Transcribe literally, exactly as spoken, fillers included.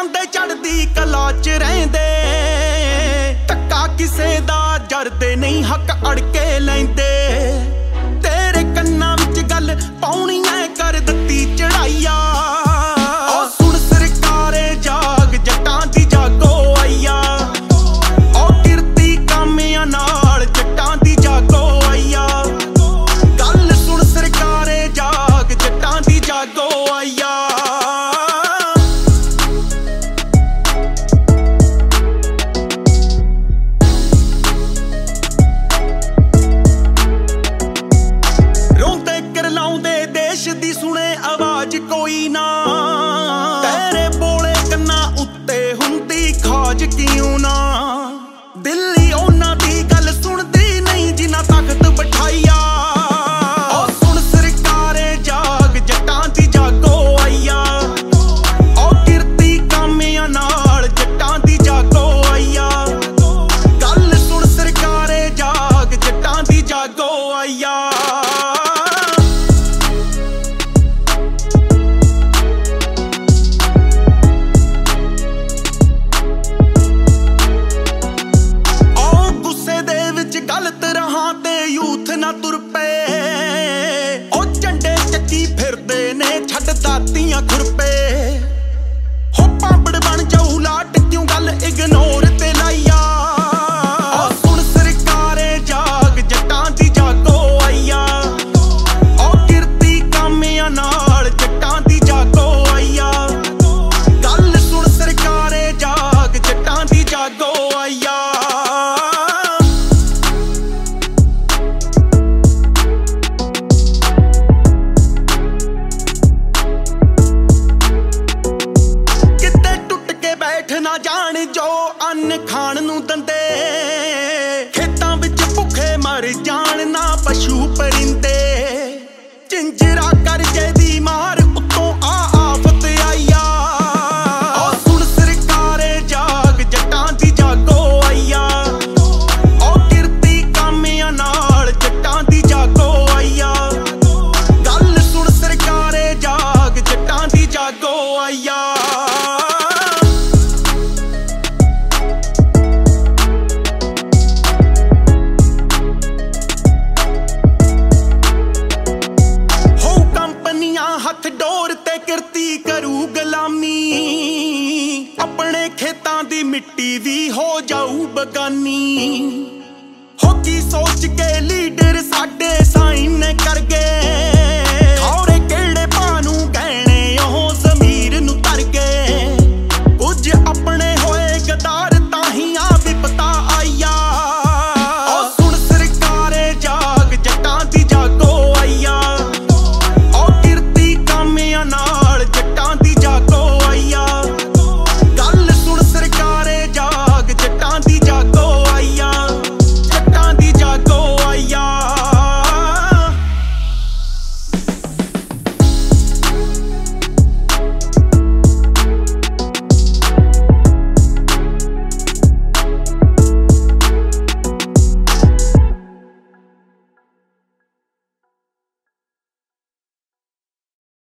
ਜਾਂਦੇ ਚੜਦੀ ਕਲਾ ਚ ਰਹਿੰਦੇ ਧੱਕਾ ਕਿਸੇ ਦਾ ਜਰਦੇ ਨਹੀਂ ਹੱਕ ਅੜ ਕੇ ਲੈਂਦੇ ਤੇਰੇ ਕੰਨਾਂ ਵਿੱਚ ਗੱਲ ਪਾਉਣੀ ਐ ਕਰ ਦਿੱਤੀ ਚੜਾਈਆ ਓ ਸੁਣ ਸਰਕਾਰੇ ਜਾਗ ਜੱਟਾਂ ਦੀ ਜਾਗੋ ਆਈਆ ਓ ਕਿਰਤੀ ਕਾਮਿਆਂ ਨਾਲ ਜੱਟਾਂ ਦੀ ਜਾਗੋ ਆਈਆ ਗੱਲ ਸੁਣ ਸਰਕਾਰੇ ਜਾਗ ਜੱਟਾਂ ਦੀ ਜਾਗੋ ਆਈਆ ਦੀ ਸੁਣੇ ਆਵਾਜ਼ ਕੋਈ ਨਾ ਤੇਰੇ ਬੋਲੇ ਕੰਨਾਂ ਉੱਤੇ ਹੁੰਦੀ ਖਾਜ ਕਿਉਂ ਨਾ ਦਿੱਲੀ ਉਹਨਾਂ ਦੀ ਗੱਲ ਸੁਣਦੀ ਨਹੀਂ ਜਿਨ੍ਹਾਂ ਤਾਕਤ ਬਿਠਾਈਆ ਓ ਸੁਣ ਸਰਕਾਰੇ ਜਾਗ ਜੱਟਾਂ ਦੀ ਜਾਗੋ ਆਈਆ ਓ ਕਿਰਤੀ ਕਾਮਿਆਂ ਨਾਲ ਜੱਟਾਂ ਦੀ ਜਾਗੋ ਆਈਆ ਗੱਲ ਸੁਣ ਸਰਕਾਰੇ ਜਾਗ ਜੱਟਾਂ ਦੀ ਜਾਗੋ ਆਈਆ ਗਲਤ ਰਾਹਾਂ ਤੇ ਯੂਥ ਨਾ ਤੁਰ ਪਏ ਉਹ ਝੰਡੇ ਚੱਕੀ ਫਿਰਦੇ ਨੇ ਛੱਡ ਦਾਤੀਆਂ ਖੁਰਪੇ ਹੋ ਪਾਪੜ ਬਣ ਜਾਊ ਲਾਟ ਕਿਉਂ ਗੱਲ ਇਗਨੋਰ ਤੇ ਲਾਈਆ ਓ ਸੁਣ ਸਰਕਾਰੇ ਜਾਗ ਜੱਟਾਂ ਦੀ ਜਾਗੋ ਆਈਆ ਓ ਕਿਰਤੀ ਕਾਮਿਆਂ ਨਾਲ ਜੱਟਾਂ ਦੀ ਜਾਗੋ ਆਈਆ ਗੱਲ ਸੁਣ ਸਰਕਾਰੇ ਜਾਗ ਜੱਟਾਂ ਦੀ ਜਾਗੋ ਆਈਆ ਨਾ ਜਾਣ ਜੋ ਅੰਨ ਖਾਣ ਨੂੰ ਦੰਦੇ ਖੇਤਾਂ ਵਿੱਚ ਭੁੱਖੇ ਮਰ ਜਾਣ ਨਾ ਪਸ਼ੂ ਪਰਿੰਦੇ ਝਿੰਜਰਾ ਕਰਜੇ ਦੀ ਮਾਰ ਉੱਤੋਂ ਆ ਆਫਤ ਆਈਆ ਓ ਸੁਣ ਸਰਕਾਰੇ ਜਾਗ ਜੱਟਾਂ ਦੀ ਜਾਗੋ ਆਈਆ ਓ ਕਿਰਤੀ ਕਾਮਿਆਂ ਨਾਲ ਜੱਟਾਂ ਦੀ ਜਾਗੋ ਆਈਆ ਗੱਲ ਸੁਣ ਸਰਕਾਰੇ ਜਾਗ ਜੱਟਾਂ ਦੀ ਜਾਗੋ ਆਈਆ ਹੱਥ ਡੋਰ ਤੇ ਕਿਰਤੀ ਕਰੂ ਗੁਲਾਮੀ ਆਪਣੇ ਖੇਤਾਂ ਦੀ ਮਿੱਟੀ ਵੀ ਹੋ ਜਾਊ ਬਗਾਨੀ ਹੋ ਕੀ ਸੋਚ ਕੇ ਲੀਡਰ ਸਾਡੇ ਸਾਈਨ ਕਰ ਗਏ